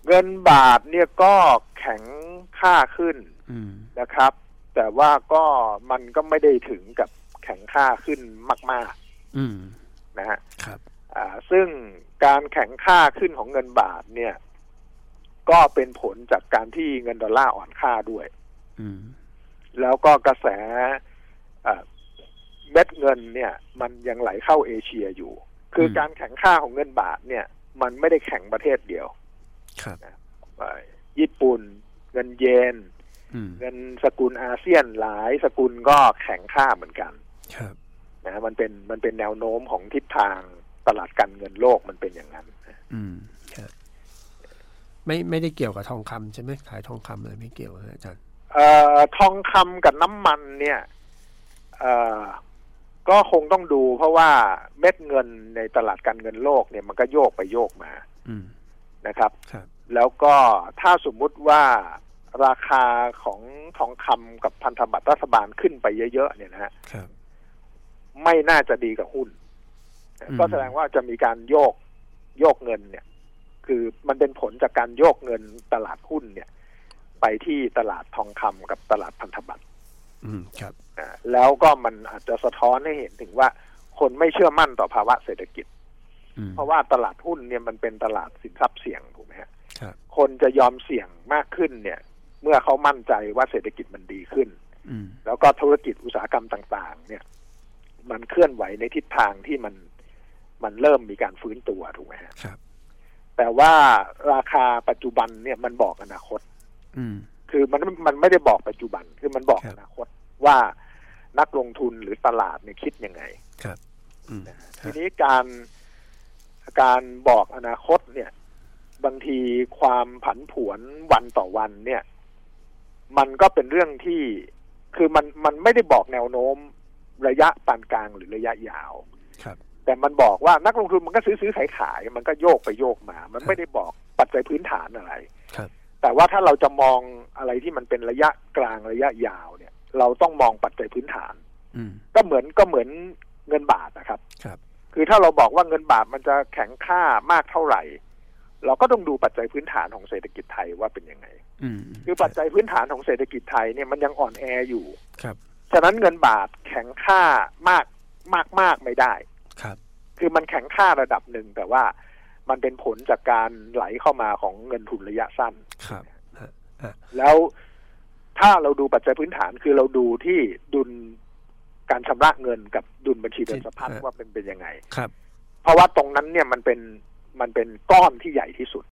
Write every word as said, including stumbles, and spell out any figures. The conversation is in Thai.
เงินบาทเนี่ยก็แข็งค่าขึ้นนะครับ แต่ว่าก็มันก็ไม่ได้ถึงกับแข็งค่าขึ้นมากๆนะฮะซึ่งการแข็งค่าขึ้นของเงินบาทเนี่ยก็เป็นผลจากการที่เงินดอลลาร์อ่อนค่าด้วยแล้วก็กระแสเม็ดเงินเนี่ยมันยังไหลเข้าเอเชียอยู่คือการแข็งค่าของเงินบาทเนี่ยมันไม่ได้แข็งประเทศเดียวนะญี่ปุ่นเงินเยนเงินสกุลอาเซียนหลายสกุลก็แข็งค่าเหมือนกันนะมันเป็นมันเป็นแนวโน้มของทิศทางตลาดการเงินโลกมันเป็นอย่างนั้นอืมครับไม่ไม่ได้เกี่ยวกับทองคำใช่ไหมขายทองคำเลยไม่เกี่ยวนะอาจารย์เอ่อทองคำกับน้ำมันเนี่ยเอ่อก็คงต้องดูเพราะว่าเม็ดเงินในตลาดการเงินโลกเนี่ยมันก็โยกไปโยกมานะครับแล้วก็ถ้าสมมุติว่าราคาของทองคำกับพันธบัตรรัฐบาลขึ้นไปเยอะๆเนี่ยนะฮะไม่น่าจะดีกับหุ้นก็แสดงว่าจะมีการโยกโยกเงินเนี่ยคือมันเป็นผลจากการโยกเงินตลาดหุ้นเนี่ยไปที่ตลาดทองคำกับตลาดพันธบัตรอืมครับอ่าแล้วก็มันอาจจะสะท้อนให้เห็นถึงว่าคนไม่เชื่อมั่นต่อภาวะเศรษฐกิจเพราะว่าตลาดหุ้นเนี่ยมันเป็นตลาดสินทรัพย์เสี่ยงถูกไหมฮะคนจะยอมเสี่ยงมากขึ้นเนี่ยเมื่อเขามั่นใจว่าเศรษฐกิจมันดีขึ้นแล้วก็ธุรกิจอุตสาหกรรมต่างๆเนี่ยมันเคลื่อนไหวในทิศทางที่มันมันเริ่มมีการฟื้นตัวถูกไหมฮะแต่ว่าราคาปัจจุบันเนี่ยมันบอกอนาคตคือมันมันไม่ได้บอกปัจจุบันคือมันบอกอนาคตว่านักลงทุนหรือตลาดเนี่ยคิดยังไงทีนี้การการบอกอนาคตเนี่ยบางทีความผันผวนวันต่อวันเนี่ยมันก็เป็นเรื่องที่คือมันมันไม่ได้บอกแนวโน้มระยะปานกลางหรือระยะยาวแต่มันบอกว่านักลงทุนมันก็ซื้อซื้อขายขายมันก็โยกไปโยกมามันไม่ได้บอกปัจจัยพื้นฐานอะไรแต่ว่าถ้าเราจะมองอะไรที่มันเป็นระยะกลางระยะยาวเนี่ยเราต้องมองปัจจัยพื้นฐานก็เหมือนก็เหมือนเงินบาทนะครับคือถ้าเราบอกว่าเงินบาทมันจะแข็งค่ามากเท่าไหร่เราก็ต้องดูปัจจัยพื้นฐานของเศรษฐกิจไทยว่าเป็นยังไงคือปัจจัยพื้นฐานของเศรษฐกิจไทยเนี่ยมันยังอ่อนแออยู่ฉะนั้นเงินบาทแข็งค่ามากมากมากไม่ได้คือมันแข็งค่าระดับหนึ่งแต่ว่ามันเป็นผลจากการไหลเข้ามาของเงินทุนระยะสั้นแล้วถ้าเราดูปัจจัยพื้นฐานคือเราดูที่ดุลการชำระเงินกับดุลบัญชีเดินสะพัดว่าเป็นเป็นยังไงเพราะว่าตรงนั้นเนี่ยมันเป็นมันเป็นก้อนที่ใหญ่ที่สุด